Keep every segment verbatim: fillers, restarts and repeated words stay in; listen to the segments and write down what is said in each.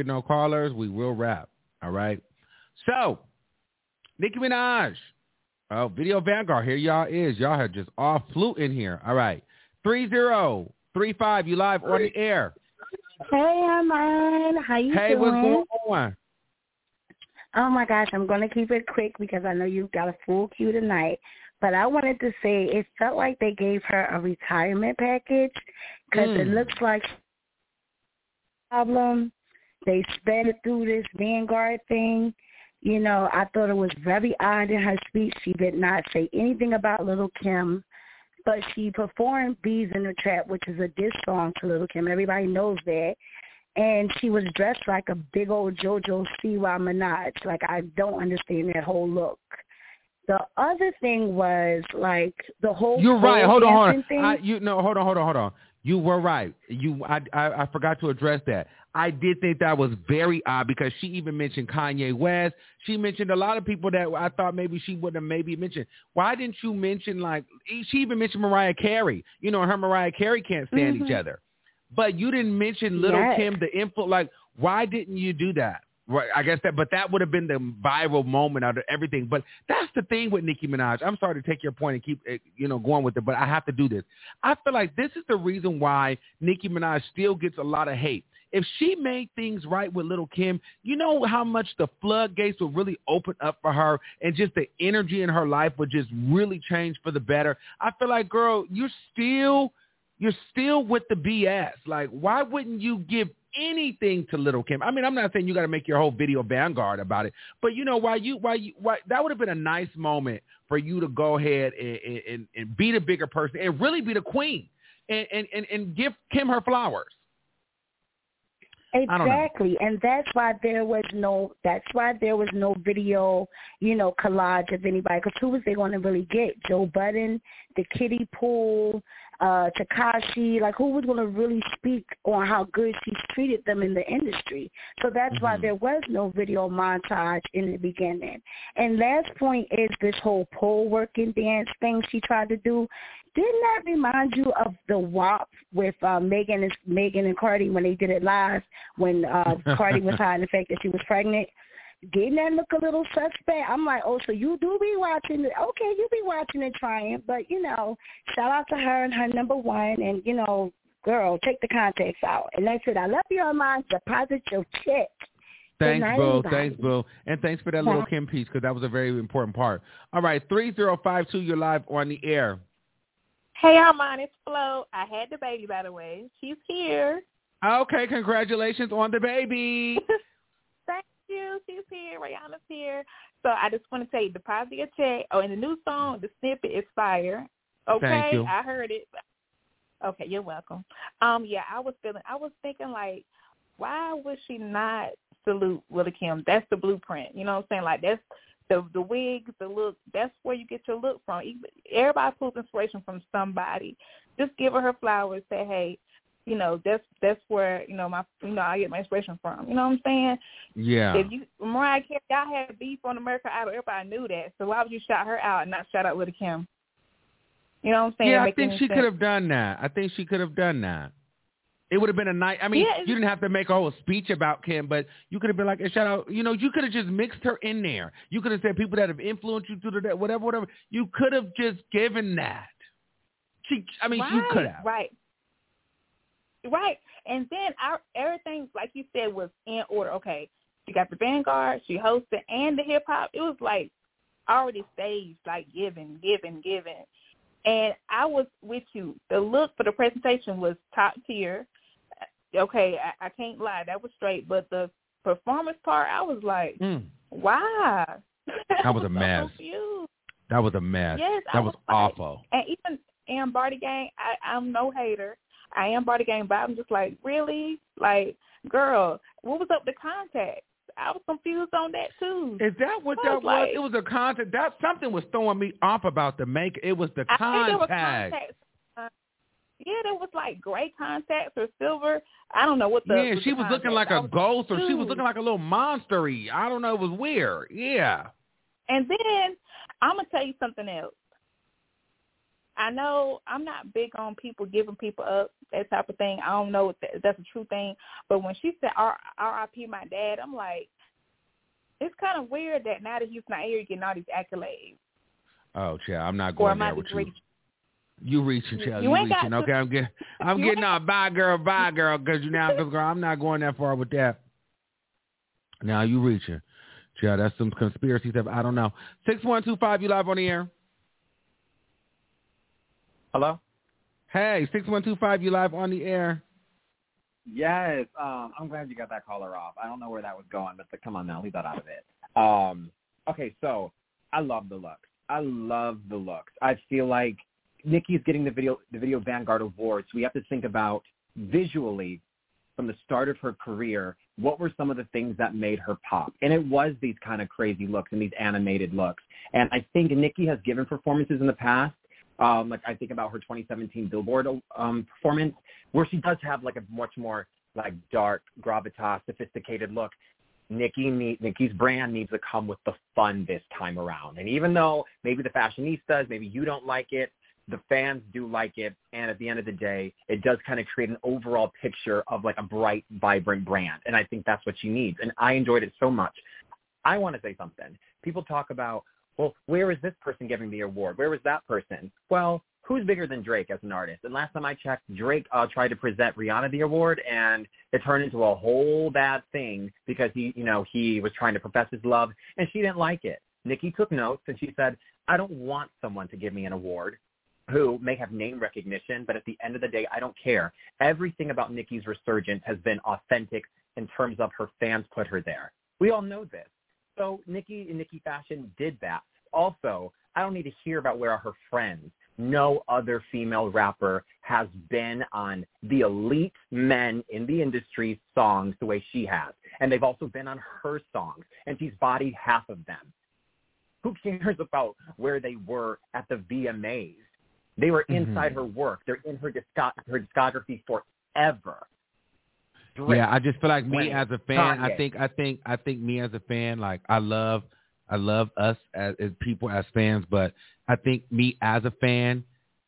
get no callers, we will wrap. All right. So, Nicki Minaj. Oh, Video Vanguard. Here y'all is. Y'all have just all flew in here. All right. three zero three five, you live on the air. Hey, Armand. How you hey, doing? Hey, what's going on? Oh, my gosh. I'm going to keep it quick because I know you've got a full queue tonight. But I wanted to say it felt like they gave her a retirement package because mm. it looks like problem. They sped it through this Vanguard thing. You know, I thought it was very odd in her speech. She did not say anything about Little Kim, but she performed Bees in the Trap, which is a diss song to Little Kim. Everybody knows that. And she was dressed like a big old JoJo Siwa Minaj. Like, I don't understand that whole look. The other thing was, like, the whole You're right. Hold on, hold on. Thing. I, you, no, hold on, hold on, hold on. You were right. You, I, I, I forgot to address that. I did think that was very odd because she even mentioned Kanye West. She mentioned a lot of people that I thought maybe she wouldn't have maybe mentioned. Why didn't you mention, like, she even mentioned Mariah Carey. You know, her and Mariah Carey can't stand mm-hmm. each other. But you didn't mention Little yes. Kim, the info. Like, why didn't you do that? Right, I guess that, but that would have been the viral moment out of everything. But that's the thing with Nicki Minaj. I'm sorry to take your point and keep, you know, going with it, but I have to do this. I feel like this is the reason why Nicki Minaj still gets a lot of hate. If she made things right with Little Kim, you know how much the floodgates would really open up for her and just the energy in her life would just really change for the better. I feel like, girl, you're still, you're still with the B S. Like, why wouldn't you give anything to Little Kim? I mean, I'm not saying you got to make your whole Video Vanguard about it, but you know, why you, why you, why that would have been a nice moment for you to go ahead and, and, and be the bigger person and really be the queen and, and, and, and give Kim her flowers. Exactly, and that's why there was no. That's why there was no video, you know, collage of anybody. Because who was they going to really get? Joe Budden, the kiddie pool, uh, Tekashi. Like, who was going to really speak on how good she's treated them in the industry? So that's mm-hmm. why there was no video montage in the beginning. And last point is this whole pole working dance thing she tried to do. Didn't that remind you of the W A P with uh, Megan and Megan and Cardi when they did it live, when uh, Cardi was hiding the fact that she was pregnant? Didn't that look a little suspect? I'm like, oh, so you do be watching it. Okay, you be watching it trying. But, you know, shout out to her and her number one. And, you know, girl, take the context out. And that's it. I love you, Armand. Deposit your check. Thanks, Boo. Thanks, Boo. And thanks for that Little Kim piece because that was a very important part. All right, three zero five two, you're live on the air. Hey, Armand, it's Flo. I had the baby, by the way. She's here. Okay, congratulations on the baby. Thank you. She's here. Rihanna's here. So I just want to tell you, deposit your check. Oh, and the new song, the snippet is fire. Okay, Thank you. I heard it. Okay, you're welcome. Um, yeah, I was feeling, I was thinking like, why would she not salute Little Kim? That's the blueprint. You know what I'm saying? Like, that's the the wigs, the look. That's where you get your look from. Everybody pulls inspiration from somebody. Just give her her flowers. Say, hey, you know, that's that's where you know my you know I get my inspiration from. You know what I'm saying? Yeah. If you Mariah Carey, y'all had beef on American Idol, everybody knew that. So why would you shout her out and not shout out Little Kim? You know what I'm saying? Yeah, I Make think she could have done that. I think she could have done that. It would have been a night. I mean, yeah, you didn't have to make a whole speech about Kim, but you could have been like, a shout out. You know, you could have just mixed her in there. You could have said people that have influenced you through the whatever, whatever. You could have just given that. She, I mean, right, you could have. Right. Right. And then our everything, like you said, was in order. Okay, she got the Vanguard, she hosted, and the hip hop. It was like already staged, like giving, giving, giving. And I was with you. The look for the presentation was top tier. Okay, I, I can't lie, that was straight. But the performance part, I was like, mm. why? That was a mess. So that was a mess. Yes, that I was, was like, awful. And even Am Barty Gang, I, I'm no hater. I am Barty Gang, but I'm just like, really? Like, girl, what was up with the contact? I was confused on that too. Is that what I that was? was? Like, it was a contact. That something was throwing me off about the make. It was the I contact. think it was contact. Uh, yeah, there was like gray contacts or silver. I don't know what the. Yeah, was she the was looking contact. like a was ghost, confused. or she was looking like a little monster-y. I don't know. It was weird. Yeah. And then I'm gonna tell you something else. I know I'm not big on people giving people up, that type of thing. I don't know if, that, if that's a true thing. But when she said R I P my dad, I'm like, it's kind of weird that now that he's not here, you're getting all these accolades. Oh, yeah, I'm not going there with you. Reaching. You reaching, Chell. You, you reaching. To, okay, I'm getting I'm getting out. Bye, girl. Bye, girl, because you now, because, girl, I'm not going that far with that. Now you reaching. Chell, that's some conspiracy stuff. I don't know. six one two five, you live on the air. Hello? Hey, six one two five, you live on the air. Yes. Um, I'm glad you got that caller off. I don't know where that was going, but the, come on now, leave that out of it. Um, okay, so I love the looks. I love the looks. I feel like Nikki's getting the video the Video Vanguard Awards. So we have to think about visually from the start of her career, what were some of the things that made her pop? And it was these kind of crazy looks and these animated looks. And I think Nikki has given performances in the past. Um, like I think about her twenty seventeen Billboard um, performance, where she does have like a much more like dark, gravitas, sophisticated look. Nikki need, Nikki's brand needs to come with the fun this time around. And even though maybe the fashionistas, maybe you don't like it, the fans do like it. And at the end of the day, it does kind of create an overall picture of like a bright, vibrant brand. And I think that's what she needs. And I enjoyed it so much. I want to say something. People talk about, well, where is this person giving the award? Where was that person? Well, who's bigger than Drake as an artist? And last time I checked, Drake uh, tried to present Rihanna the award, and it turned into a whole bad thing because he, you know, he was trying to profess his love, and she didn't like it. Nikki took notes, and she said, I don't want someone to give me an award who may have name recognition, but at the end of the day, I don't care. Everything about Nikki's resurgence has been authentic in terms of her fans put her there. We all know this. So Nikki in Nikki fashion did that. Also, I don't need to hear about where are her friends. No other female rapper has been on the elite men in the industry songs the way she has. And they've also been on her songs, and she's bodied half of them. Who cares about where they were at the V M As? They were inside mm-hmm. her work. They're in her, discog- her discography forever. Drake, yeah, I just feel like me Wayne, as a fan, Kanye. I think, I think, I think me as a fan, like I love, I love us as, as people as fans, but I think me as a fan,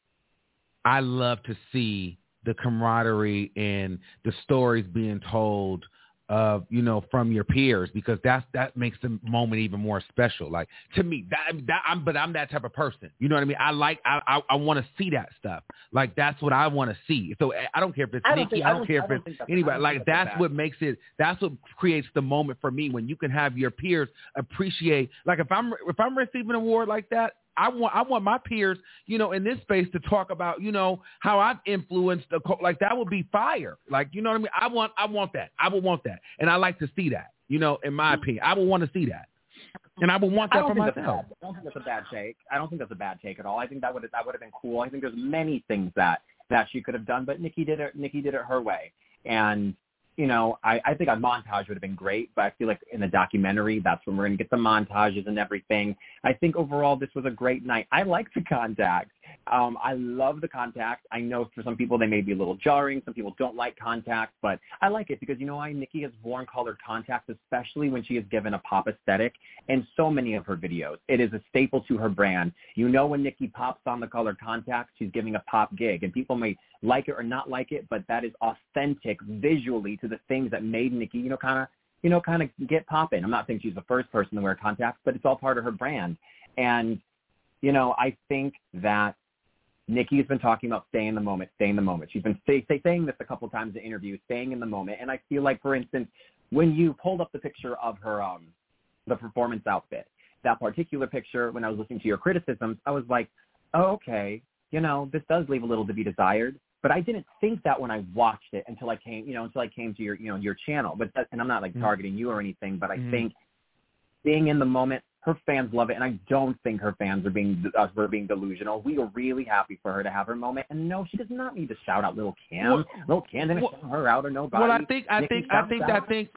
I love to see the camaraderie and the stories being told of, you know, from your peers, because that's, that makes the moment even more special. Like to me, that, that I'm, but I'm that type of person. You know what I mean? I like, I, I, I want to see that stuff. Like that's what I want to see. So I don't care if it's I Nikki, think, I, don't I don't care if it's anybody. Like that's, that's what makes it. That's what creates the moment for me when you can have your peers appreciate. Like if I'm, if I'm receiving an award like that, I want I want my peers, you know, in this space to talk about, you know, how I've influenced the like that would be fire. Like, you know what I mean? I want I want that. I would want that. And I like to see that, you know, in my opinion. I would want to see that. And I would want that for myself. I don't think that's a bad take. I don't think that's a bad take at all. I think that would that would have been cool. I think there's many things that, that she could have done, but Nikki did it Nikki did it her way. And you know, I, I think a montage would have been great, but I feel like in the documentary, that's when we're going to get the montages and everything. I think overall this was a great night. I like the contacts. Um, I love the contacts. I know for some people they may be a little jarring. Some people don't like contacts, but I like it because, you know, why Nikki has worn colored contacts, especially when she is given a pop aesthetic in so many of her videos. It is a staple to her brand. You know, when Nikki pops on the colored contacts, she's giving a pop gig, and people may like it or not like it, but that is authentic visually to the things that made Nikki, you know, kind of, you know, kind of get popping. I'm not saying she's the first person to wear contacts, but it's all part of her brand. And, you know, I think that Nikki has been talking about staying in the moment, staying in the moment. She's been say, say, saying this a couple of times in interviews, staying in the moment. And I feel like, for instance, when you pulled up the picture of her, um, the performance outfit, that particular picture, when I was listening to your criticisms, I was like, oh, okay, you know, this does leave a little to be desired. But I didn't think that when I watched it until I came, you know, until I came to your, you know, your channel. But that, and I'm not like mm-hmm. targeting you or anything, but I mm-hmm. think being in the moment, her fans love it, and I don't think her fans are being uh, are being delusional. We are really happy for her to have her moment, and no, she does not need to shout out Lil' Kim. Well, Lil' Kim didn't well, shout her out or nobody. Well, I think I Nikki think I think I think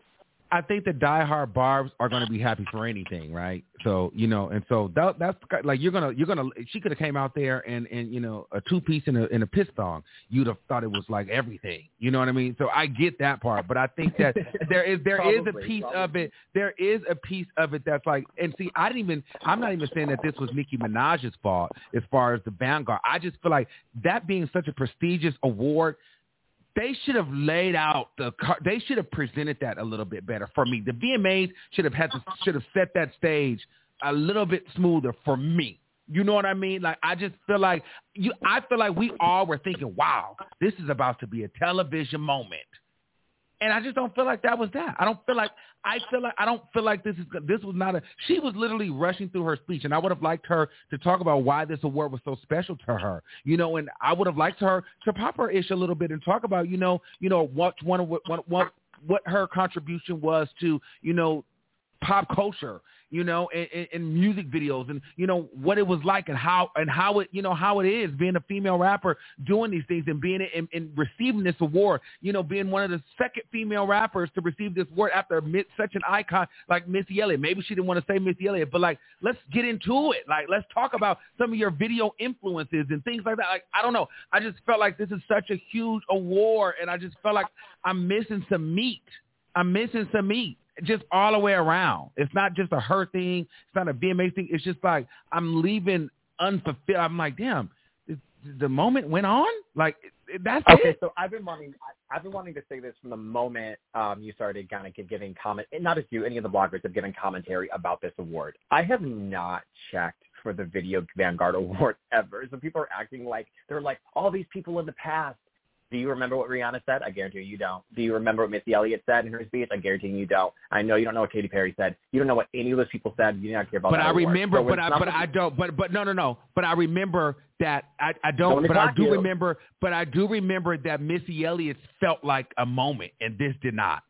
I think the diehard Barbs are going to be happy for anything, right? So, you know, and so that, that's like you're gonna you're gonna she could have came out there and, and you know a two piece and a in a piss thong. You'd have thought it was like everything. You know what I mean? So I get that part, but I think that there is there probably, is a piece probably. of it. There is a piece of it that's like, and see, I didn't even I'm not even saying that this was Nicki Minaj's fault as far as the Vanguard. I just feel like that being such a prestigious award. They should have laid out the. They should have presented that a little bit better for me. The V M As should have had to should have set that stage a little bit smoother for me. You know what I mean? Like I just feel like you. I feel like we all were thinking, "Wow, this is about to be a television moment," and I just don't feel like that was that. I don't feel like I feel like I don't feel like this is this was not a. She was literally rushing through her speech, and I would have liked her to talk about why this award was so special to her. You know, and I would have liked her to pop her ish a little bit and talk about, you know, you know what one of what what what her contribution was to, you know, pop culture, you know, and, and music videos, and you know what it was like, and how and how it, you know, how it is being a female rapper doing these things and being and, and receiving this award. You know, being one of the second female rappers to receive this award after such an icon like Missy Elliott. Maybe she didn't want to say Missy Elliott, but like, let's get into it. Like, let's talk about some of your video influences and things like that. Like, I don't know. I just felt like this is such a huge award, and I just felt like I'm missing some meat. I'm missing some meat. Just all the way around. It's not just a her thing. It's not a V M A thing. It's just like I'm leaving unfulfilled. I'm like, damn, the moment went on. Like that's okay. it. So I've been wanting, I've been wanting to say this from the moment um, you started kind of giving comment. Not just you, any of the bloggers have given commentary about this award. I have not checked for the Video Vanguard Award ever. So people are acting like they're like all these people in the past. Do you remember what Rihanna said? I guarantee you, you don't. Do you remember what Missy Elliott said in her speech? I guarantee you, you don't. I know you don't know what Katy Perry said. You don't know what any of those people said. You do not care about but that I award. remember, so but I, but I don't. But but no, no, no. But I remember that I, I don't. don't but I do you. remember. But I do remember that Missy Elliott felt like a moment, and this did not.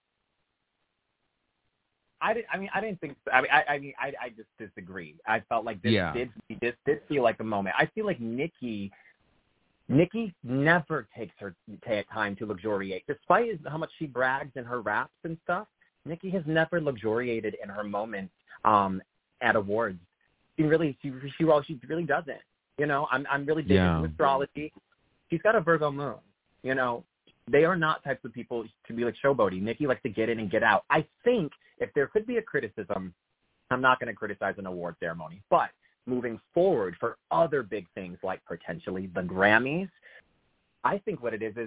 I didn't. I mean, I didn't think. I mean, I, I mean, I, I just disagree. I felt like this yeah. did this did feel like a moment. I feel like Nicki. Nicki never takes her time to luxuriate. Despite how much she brags in her raps and stuff, Nicki has never luxuriated in her moments um, at awards. She really, she, she, well, she really doesn't. You know, I'm, I'm really big yeah. into astrology. She's got a Virgo moon. You know, they are not types of people to be like showboating. Nicki likes to get in and get out. I think if there could be a criticism, I'm not going to criticize an award ceremony, but moving forward for other big things like potentially the Grammys, I think what it is is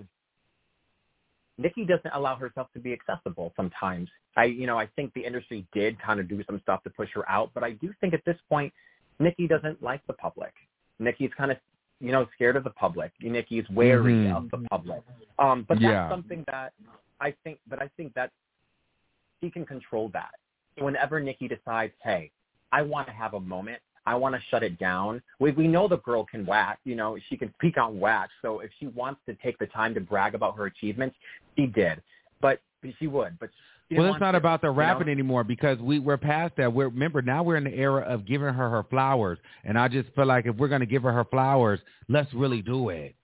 Nicki doesn't allow herself to be accessible sometimes. I, you know, I think the industry did kind of do some stuff to push her out, but I do think at this point, Nicki doesn't like the public. Nicki's kind of, you know, scared of the public. Nicki's wary mm-hmm. of the public. Um, but that's yeah. something that I think, but I think that she can control that. Whenever Nicki decides, hey, I want to have a moment, I want to shut it down. We we know the girl can wax, you know, she can speak on wax. So if she wants to take the time to brag about her achievements, she did. But she would. But she well, it's not to, about the rapping know? anymore because we we're past that. We're remember now we're in the era of giving her her flowers, and I just feel like if we're gonna give her her flowers, let's really do it.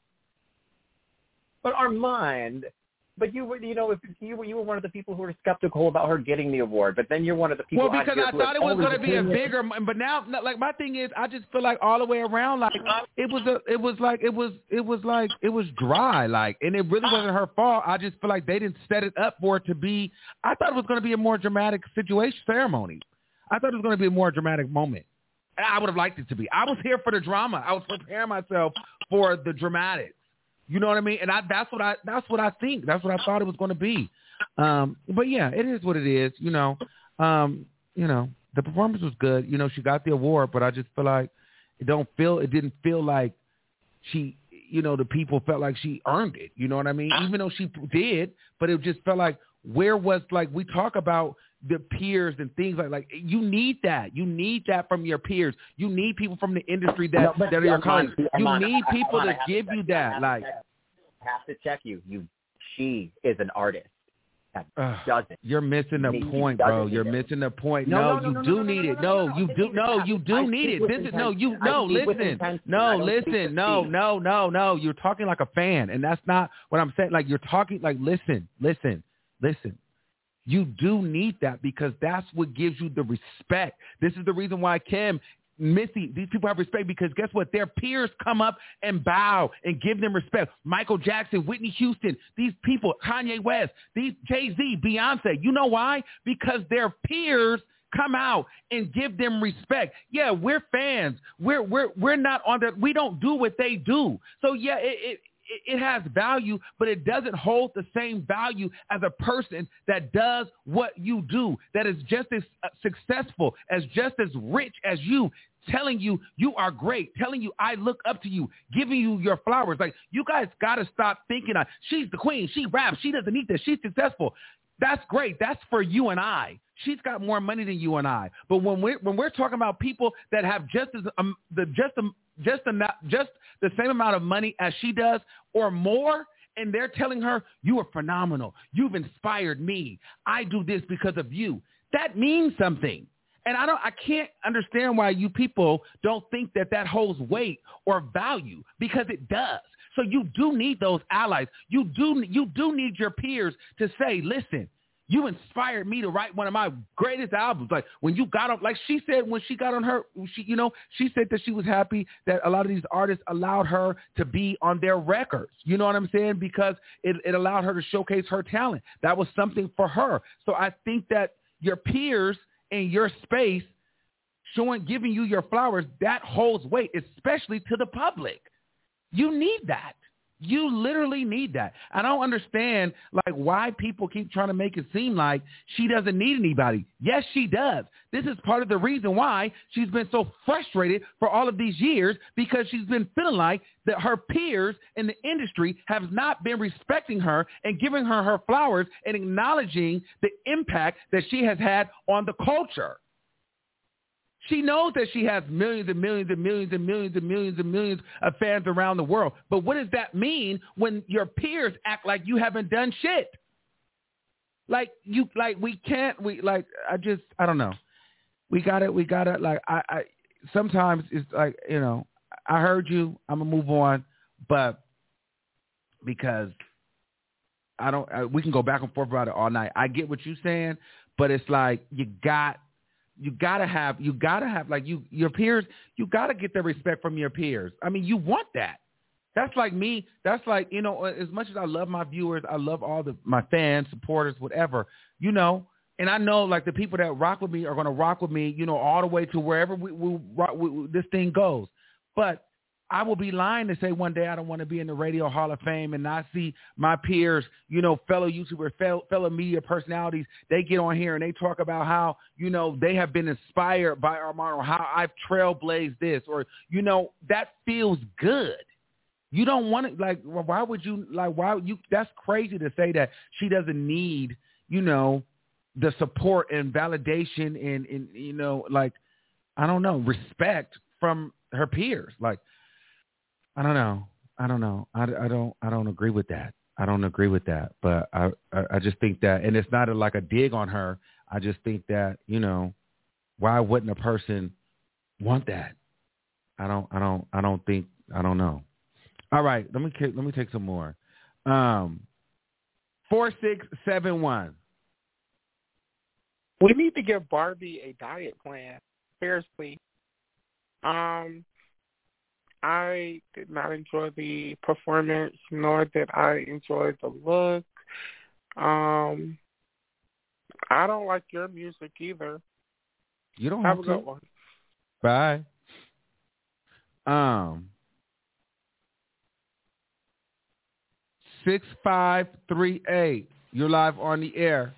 But Armand. But you were, you know, if you were, you were one of the people who were skeptical about her getting the award. But then you're one of the people. Well, because I thought it was going to be a bigger. But now, like my thing is, I just feel like all the way around, like it was a, it was like it was, it was like it was dry, like, and it really wasn't her fault. I just feel like they didn't set it up for it to be. I thought it was going to be a more dramatic situation, ceremony. I thought it was going to be a more dramatic moment. I would have liked it to be. I was here for the drama. I was preparing myself for the dramatics. You know what I mean? And I, that's what I, that's what I think. That's what I thought it was going to be. Um, but yeah, it is what it is. You know, um, you know, the performance was good. You know, she got the award, but I just feel like it don't feel, it didn't feel like she, you know, the people felt like she earned it. You know what I mean? Even though she did, but it just felt like where was like, we talk about the peers and things like, like you need that. You need that from your peers. You need people from the industry that, no, that are your colleagues. You need people to give you that. Like, I have to check you. You, she is an artist. That doesn't. You're missing the point, bro. You're missing the point. No, you do need it. No, you do. No, you do need it. This is no, you no. Listen, no, listen, no, no, no, no. You're talking like a fan, and that's not what I'm saying. Like you're talking like, listen, listen, listen. You do need that because that's what gives you the respect. This is the reason why Kim, Missy, these people have respect because guess what? Their peers come up and bow and give them respect. Michael Jackson, Whitney Houston, these people, Kanye West, these Jay-Z, Beyonce. You know why? Because their peers come out and give them respect. Yeah, we're fans. We're we're we're not on that. We don't do what they do. So yeah, it, it it has value, but it doesn't hold the same value as a person that does what you do, that is just as successful, as just as rich as you, telling you you are great, telling you I look up to you, giving you your flowers. Like, you guys got to stop thinking, uh, she's the queen, she raps, she doesn't need this, she's successful. That's great. That's for you and I. She's got more money than you and I. But when we're when we're talking about people that have just as um, the just um, just the just the same amount of money as she does or more, and they're telling her you are phenomenal, you've inspired me, I do this because of you. That means something. And I don't, I can't understand why you people don't think that that holds weight or value, because it does. So you do need those allies. You do, you do need your peers to say, listen, you inspired me to write one of my greatest albums. Like when you got on, like she said, when she got on her, she, you know, she said that she was happy that a lot of these artists allowed her to be on their records. You know what I'm saying? Because it, it allowed her to showcase her talent. That was something for her. So I think that your peers in your space showing, giving you your flowers, that holds weight, especially to the public. You need that. You literally need that. I don't understand, like, why people keep trying to make it seem like she doesn't need anybody. Yes, she does. This is part of the reason why she's been so frustrated for all of these years, because she's been feeling like that her peers in the industry have not been respecting her and giving her her flowers and acknowledging the impact that she has had on the culture. She knows that she has millions and millions and millions and millions and millions and millions of fans around the world. But what does that mean when your peers act like you haven't done shit? Like you, like we can't, we like, I just, I don't know. We got it. We got it. Like I, I, sometimes it's like, you know, I heard you, I'm gonna move on, but because I don't, I, we can go back and forth about it all night. I get what you're saying, but it's like, you got, You gotta have, you gotta have, like you, your peers, you gotta get the respect from your peers. I mean, you want that. That's like me. That's like, you know, as much as I love my viewers, I love all the, my fans, supporters, whatever, you know, and I know like the people that rock with me are going to rock with me, you know, all the way to wherever we, we, we, we this thing goes. But I will be lying to say one day I don't want to be in the Radio Hall of Fame and not see my peers, you know, fellow YouTubers, fellow, fellow media personalities. They get on here and they talk about how, you know, they have been inspired by Armand, or how I've trailblazed this, or, you know, that feels good. You don't want to, like, why would you, like, why would you, that's crazy to say that she doesn't need, you know, the support and validation and, and, you know, like, I don't know, respect from her peers. Like, I don't know. I don't know. I, I don't. I don't agree with that. I don't agree with that. But I, I, I just think that, and it's not a, like a dig on her. I just think that, you know, why wouldn't a person want that? I don't. I don't. I don't think. I don't know. All right. Let me let me take some more. Um, four six seven one. We need to give Barbie a diet plan. Seriously. Um. I did not enjoy the performance, nor did I enjoy the look. Um, I don't like your music either. You don't have, have a to. good one. Bye. Um, six five three eight. You're live on the air.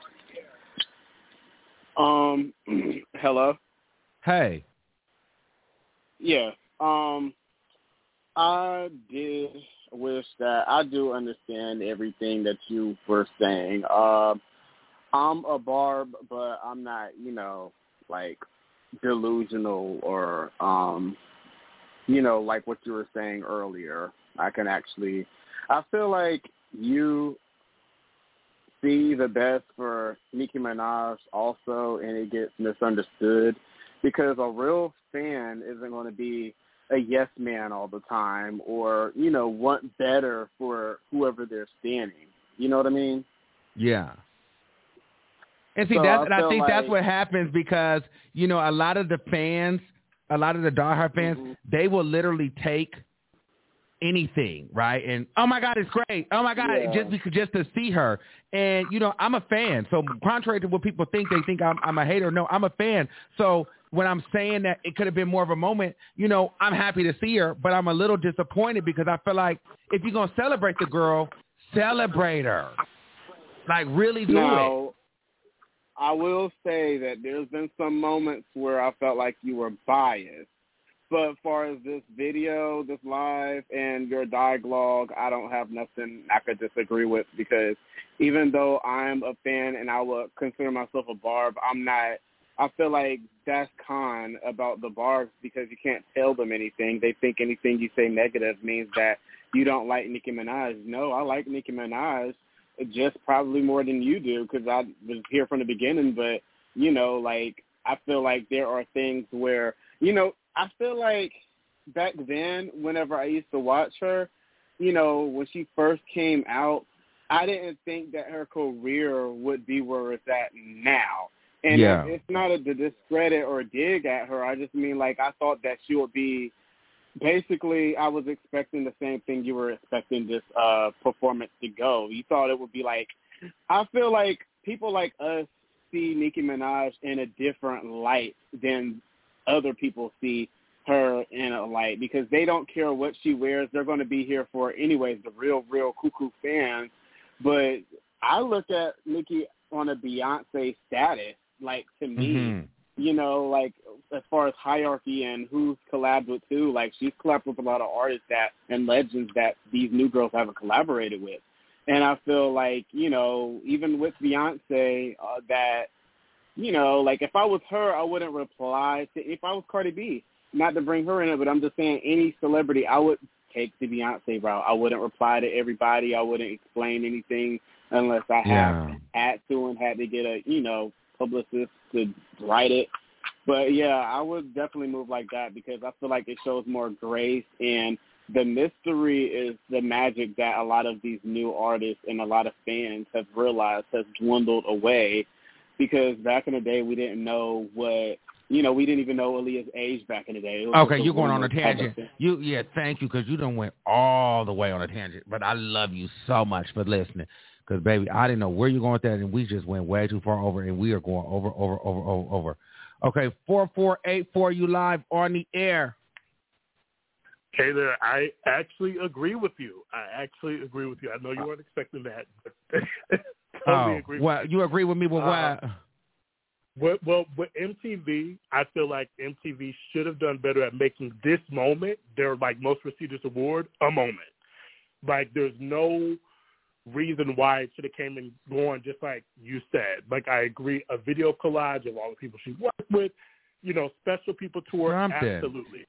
Um, hello. Hey. Yeah. Um, I did wish that I do understand everything that you were saying. Uh, I'm a barb, but I'm not, you know, like delusional or, um, you know, like what you were saying earlier. I can actually, I feel like you see the best for Nicki Minaj also, and it gets misunderstood because a real fan isn't going to be a yes man all the time, or, you know, want better for whoever they're standing. You know what I mean? Yeah. And see, So that's I and I feel think like, that's what happens because, you know, a lot of the fans, a lot of the diehard fans, mm-hmm. they will literally take anything, right? And oh my God, it's great. Oh my God, yeah. just because just to see her. And you know, I'm a fan. So contrary to what people think, they think I'm, I'm a hater. No, I'm a fan. So when I'm saying that it could have been more of a moment, you know, I'm happy to see her, but I'm a little disappointed because I feel like if you're gonna celebrate the girl, celebrate her. Like really do now, it. I will say that there's been some moments where I felt like you were biased. But as far as this video, this live, and your dialogue, I don't have nothing I could disagree with because even though I'm a fan and I would consider myself a Barb, I'm not – I feel like that's con about the Barbs because you can't tell them anything. They think anything you say negative means that you don't like Nicki Minaj. No, I like Nicki Minaj just probably more than you do because I was here from the beginning. But, you know, like I feel like there are things where, you know, I feel like back then, whenever I used to watch her, you know, when she first came out, I didn't think that her career would be where it's at now. And yeah. it's not a discredit or a dig at her. I just mean, like, I thought that she would be basically, I was expecting the same thing you were expecting this uh, performance to go. You thought it would be like, I feel like people like us see Nicki Minaj in a different light than other people see her in a light because they don't care what she wears. They're going to be here for anyways, the real, real cuckoo fans. But I look at Nicki on a Beyonce status, like to me, Mm-hmm. you know, like as far as hierarchy and who's collabed with who, like she's collabed with a lot of artists that and legends that these new girls haven't collaborated with. And I feel like, you know, even with Beyonce, uh, that, you know, like if I was her, I wouldn't reply to, if I was Cardi B, not to bring her in it, but I'm just saying any celebrity, I would take the Beyonce route. I wouldn't reply to everybody. I wouldn't explain anything unless I have Yeah. had to and had to get a, you know, publicist to write it. But yeah, I would definitely move like that because I feel like it shows more grace, and the mystery is the magic that a lot of these new artists and a lot of fans have realized has dwindled away. Because back in the day, we didn't know what, you know, we didn't even know Aaliyah's age back in the day. Okay, you're going on a tangent. You, yeah, thank you, because you done went all the way on a tangent. But I love you so much for listening, because, baby, I didn't know where you're going with that, and we just went way too far over, and we are going over, over, over, over, over. Okay, four four eight four, you live on the air. Hey there, I actually agree with you. I actually agree with you. I know you weren't expecting that, but totally oh, agree well, with you. you agree with me with uh, what? Well, well, with M T V, I feel like M T V should have done better at making this moment, their like most prestigious award, a moment. Like, there's no reason why it should have came and gone, just like you said. Like, I agree, a video collage of all the people she worked with, you know, special people to her, Something. absolutely.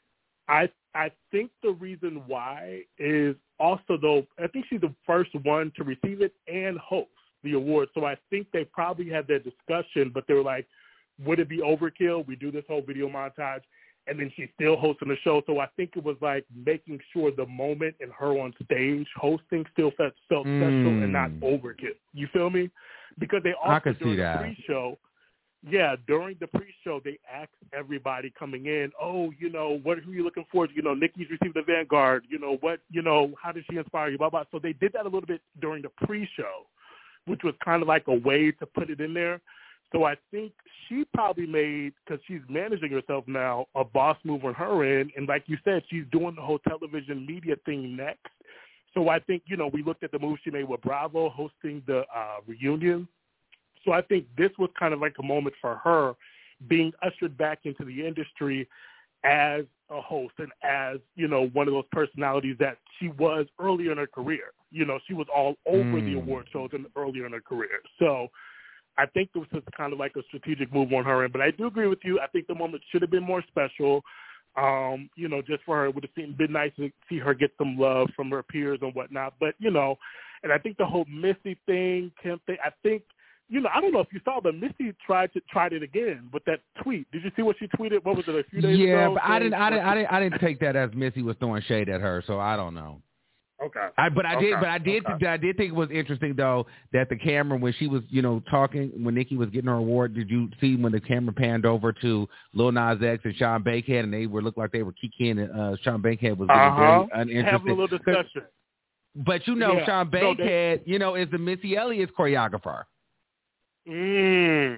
I I think the reason why is also, though, I think she's the first one to receive it and host the award. So I think they probably had their discussion, but they were like, would it be overkill? We do this whole video montage, and then she's still hosting the show. So I think it was like making sure the moment and her on stage hosting still felt, felt mm. special and not overkill. You feel me? Because they also, I could during see the that. pre-show, yeah, during the pre-show, they asked everybody coming in, oh, you know, what who are you looking forward to? You know, Nicki's received the Vanguard. You know, what, you know, how did she inspire you? Blah, blah. So they did that a little bit during the pre-show, which was kind of like a way to put it in there. So I think she probably made, because she's managing herself now, a boss move on her end. And like you said, she's doing the whole television media thing next. So I think, you know, we looked at the move she made with Bravo hosting the uh, reunion. So I think this was kind of like a moment for her being ushered back into the industry as a host and as, you know, one of those personalities that she was earlier in her career. You know, she was all over mm. the award shows in, earlier in her career. So I think this was kind of like a strategic move on her end. But I do agree with you. I think the moment should have been more special. Um, you know, just for her, it would have been nice to see her get some love from her peers and whatnot. But, you know, and I think the whole Missy thing, Kim thing, I think, you know, I don't know if you saw, but Missy tried to tried it again with that tweet. Did you see what she tweeted? What was it, a few days yeah, ago? Yeah, but I didn't, I didn't, I didn't, I didn't take that as Missy was throwing shade at her. So I don't know. Okay. I, but I okay. did, but I did, okay. I did think it was interesting though that the camera, when she was, you know, talking, when Nicki was getting her award, did you see when the camera panned over to Lil Nas X and Sean Bankhead, and they were looked like they were kikiing, and uh, Sean Bankhead was uh-huh. very uninterested. Having a little discussion. But you know, yeah. Sean Bankhead, no, they... you know, is the Missy Elliott's choreographer. Mm.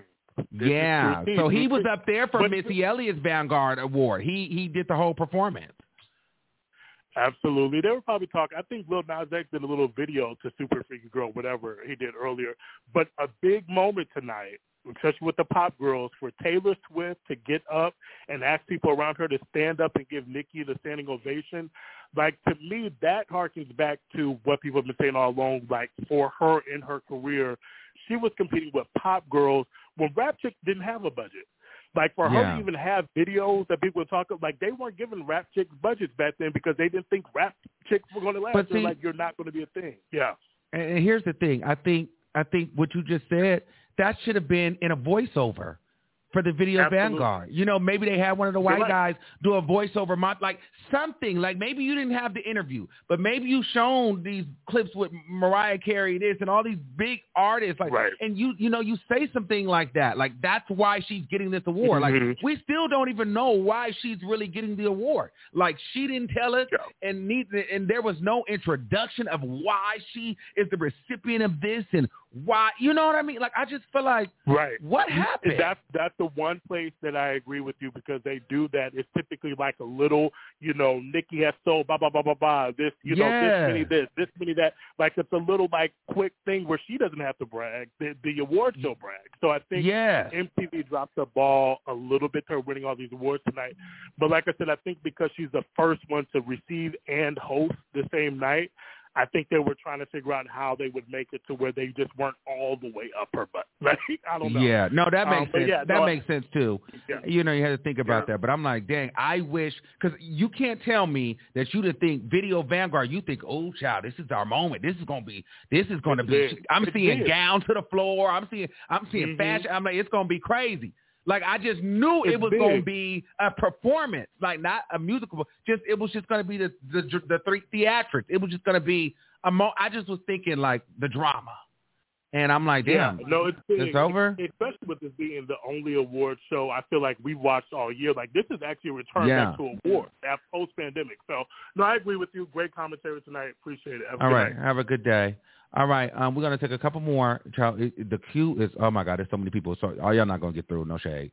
Yeah, so he was up there for but, Missy Elliott's Vanguard Award. He he did the whole performance. Absolutely. They were probably talking. I think Lil Nas X did a little video to Super Freaky Girl, whatever he did earlier. But a big moment tonight, especially with the pop girls, for Taylor Swift to get up and ask people around her to stand up and give Nicki the standing ovation. Like, to me, that harkens back to what people have been saying all along. Like, for her in her career, she was competing with pop girls when Rap Chicks didn't have a budget. Like, for yeah. her to even have videos that people would talk about, like, they weren't giving Rap Chicks budgets back then because they didn't think Rap Chicks were going to last. But They're see, like, you're not going to be a thing. Yeah. And here's the thing. I think I think what you just said, that should have been in a voiceover for the Video Absolutely. Vanguard. You know, maybe they had one of the white right. guys do a voiceover, like something. Like maybe you didn't have the interview, but maybe you shown these clips with Mariah Carey, this, and all these big artists. Like, right. and you, you know, you say something like that. Like, that's why she's getting this award. Mm-hmm. Like, we still don't even know why she's really getting the award. Like, she didn't tell us, yeah. and neither, and there was no introduction of why she is the recipient of this and why, you know what I mean? Like, I just feel like, right. what happened? That's, that's the one place that I agree with you, because they do that. It's typically like a little, you know, Nicki has sold blah, blah, blah, blah, blah, this, you yeah. know, this many this, this many that. Like, it's a little, like, quick thing where she doesn't have to brag. The, the award show brags. So I think yeah. M T V dropped the ball a little bit to her winning all these awards tonight. But like I said, I think because she's the first one to receive and host the same night, I think they were trying to figure out how they would make it to where they just weren't all the way up her butt. Like, I don't know. Yeah, no, that makes um, sense. Yeah, that no, makes sense too. Yeah. You know, you had to think about yeah. that. But I'm like, dang, I wish, because you can't tell me that you didn't think Video Vanguard. You think, oh, child, this is our moment. This is gonna be. This is gonna it be. Did. I'm it seeing did. gown to the floor. I'm seeing. I'm seeing mm-hmm. fashion. I'm like, it's gonna be crazy. Like, I just knew it's it was big. gonna be a performance, like not a musical. Just it was just gonna be the the the three theatrics. It was just gonna be. A mo- I just was thinking like the drama, and I'm like, damn, yeah, no, it's, big. it's over. Especially with this being the only award show I feel like we watched all year. Like, this is actually a return yeah. back to awards after post-pandemic. So, no, I agree with you. Great commentary tonight. Appreciate it. Have a all good right, night. have a good day. All right, um, we're gonna take a couple more. Child, it, it, the queue is. Oh my God, there's so many people. So, all y'all not gonna get through. No shade.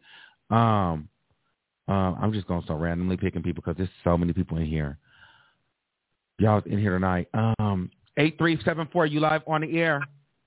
Um, uh, I'm just gonna start randomly picking people because there's so many people in here. Y'all in here tonight. Um. eight three seven four, you live on the air.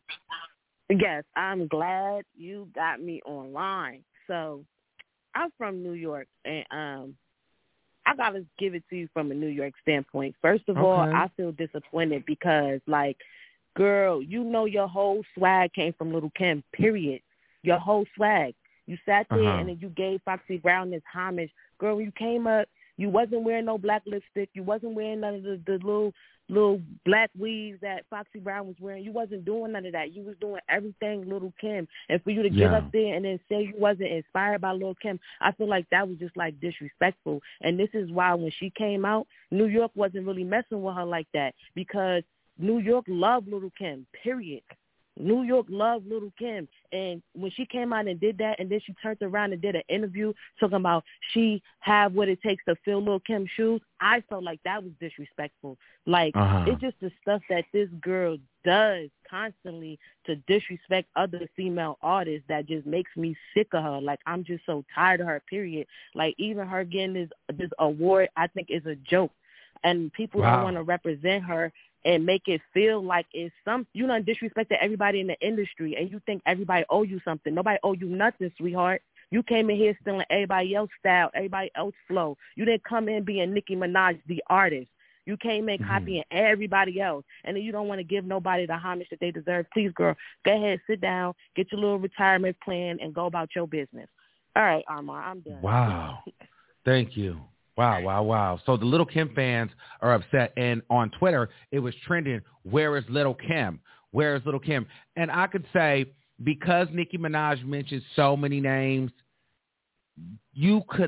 Yes, I'm glad you got me online. So I'm from New York, and um, I got to give it to you from a New York standpoint. First of Okay. all, I feel disappointed because, like, girl, you know your whole swag came from Lil' Kim, period. Your whole swag. You sat there Uh-huh. and then you gave Foxy Brown this homage. Girl, when you came up, you wasn't wearing no black lipstick. You wasn't wearing none of the, the little little black weaves that Foxy Brown was wearing. You wasn't doing none of that. You was doing everything Lil' Kim. And for you to Yeah. get up there and then say you wasn't inspired by Lil' Kim, I feel like that was just, like, disrespectful. And this is why when she came out, New York wasn't really messing with her like that, because New York loved Lil' Kim, period. New York loved Lil' Kim. And when she came out and did that, and then she turned around and did an interview talking about she have what it takes to fill Lil' Kim's shoes, I felt like that was disrespectful. Like, Uh-huh. it's just the stuff that this girl does constantly to disrespect other female artists that just makes me sick of her. Like, I'm just so tired of her, period. Like, even her getting this, this award, I think is a joke. And people Wow. don't want to represent her and make it feel like it's some, you done disrespected everybody in the industry, and you think everybody owe you something. Nobody owe you nothing, sweetheart. You came in here stealing everybody else's style, everybody else's flow. You didn't come in being Nicki Minaj, the artist. You came in Mhm. copying everybody else, and then you don't want to give nobody the homage that they deserve. Please, girl, go ahead, sit down, get your little retirement plan, and go about your business. All right, Armand, I'm done. Wow. Thank you. Wow, wow, wow. So the Lil' Kim fans are upset, and on Twitter, it was trending, where is Lil' Kim? Where is Lil' Kim? And I could say, because Nicki Minaj mentioned so many names, you could have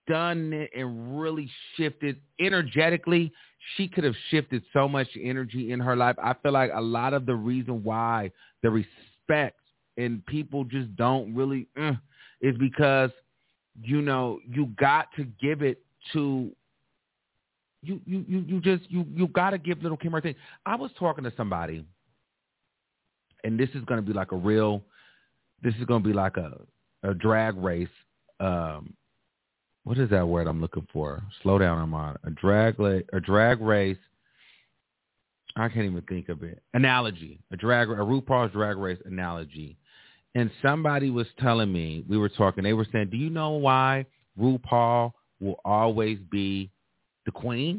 done it and really shifted energetically. She could have shifted so much energy in her life. I feel like a lot of the reason why the respect and people just don't really uh, is because, you know, you got to give it to you. You you you just you you got to give Little Kim her thing. I was talking to somebody, and this is going to be like a real. This is going to be like a a drag race. Um, what is that word I'm looking for? Slow down, Armand. A drag a drag race. I can't even think of it. Analogy. A drag a RuPaul's Drag Race analogy. And somebody was telling me, we were talking, they were saying, do you know why RuPaul will always be the queen?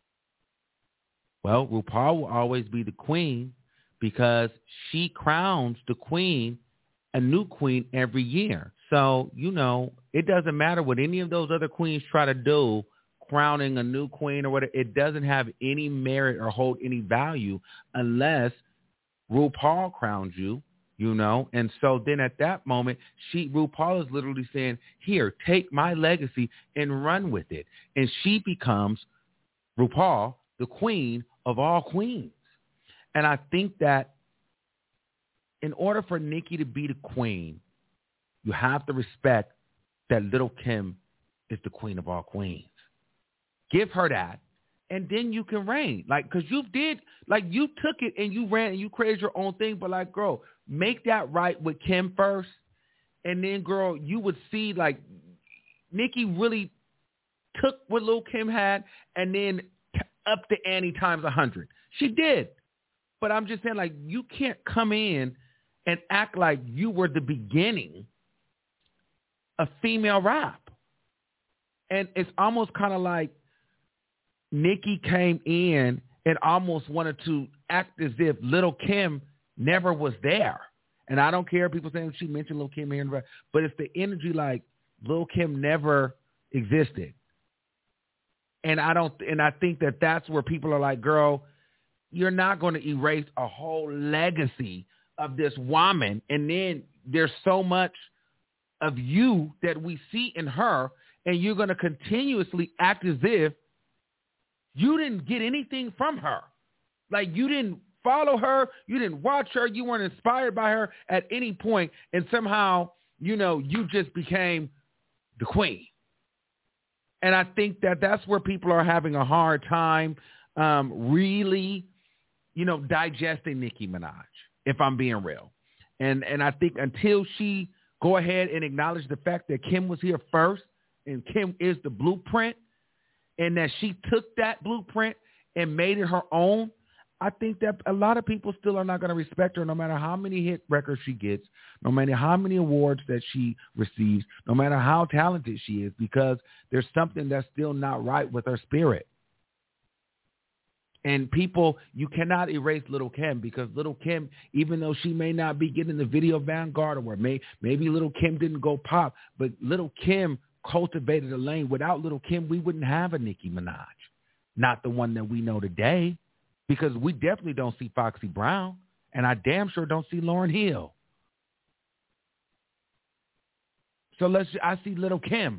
Well, RuPaul will always be the queen because she crowns the queen, a new queen every year. So, you know, it doesn't matter what any of those other queens try to do, crowning a new queen or whatever. It doesn't have any merit or hold any value unless RuPaul crowns you. You know, and so then at that moment, she RuPaul is literally saying, here, take my legacy and run with it. And she becomes, RuPaul, the queen of all queens. And I think that in order for Nikki to be the queen, you have to respect that Little Kim is the queen of all queens. Give her that. And then you can reign. Like, because you did, like, you took it and you ran and you created your own thing. But, like, girl, make that right with Kim first. And then, girl, you would see, like, Nikki really took what Lil' Kim had and then up the ante times a hundred. She did. But I'm just saying, like, you can't come in and act like you were the beginning of female rap. And it's almost kind of like Nikki came in and almost wanted to act as if Little Kim never was there. And I don't care, people saying she mentioned Little Kim here, and but it's the energy like Little Kim never existed. And I don't, and I think that that's where people are like, girl, you're not going to erase a whole legacy of this woman. And then there's so much of you that we see in her, and you're going to continuously act as if you didn't get anything from her. Like, you didn't follow her. You didn't watch her. You weren't inspired by her at any point. And somehow, you know, you just became the queen. And I think that that's where people are having a hard time um, really, you know, digesting Nicki Minaj, if I'm being real. And and I think until she go ahead and acknowledge the fact that Kim was here first and Kim is the blueprint, and that she took that blueprint and made it her own, I think that a lot of people still are not going to respect her no matter how many hit records she gets, no matter how many awards that she receives, no matter how talented she is, because there's something that's still not right with her spirit. And people, you cannot erase Little Kim, because Little Kim, even though she may not be getting the Video Vanguard award, may, maybe Little Kim didn't go pop, but Little Kim cultivated a lane. Without Little Kim, we wouldn't have a Nicki Minaj, not the one that we know today, because we definitely don't see Foxy Brown, and I damn sure don't see Lauryn Hill. So let's, I see Little Kim.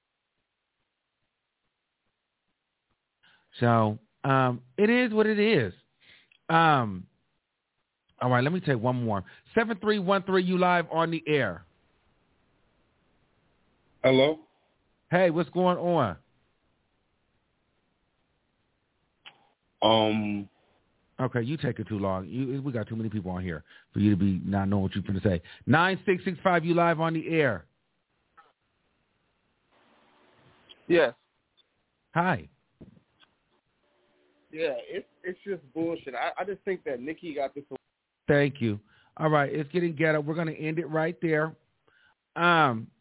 So um, it is what it is. Um, all right, let me take one more. seven three one three, you live on the air. Hello? Hey, what's going on? Um. Okay, you taking too long. You, we got too many people on here for you to be not knowing what you're going to say. nine six six five, you live on the air. Yes. Hi. Yeah, it's it's just bullshit. I, I just think that Nikki got this. Thank you. All right, it's getting ghetto. We're going to end it right there. Um,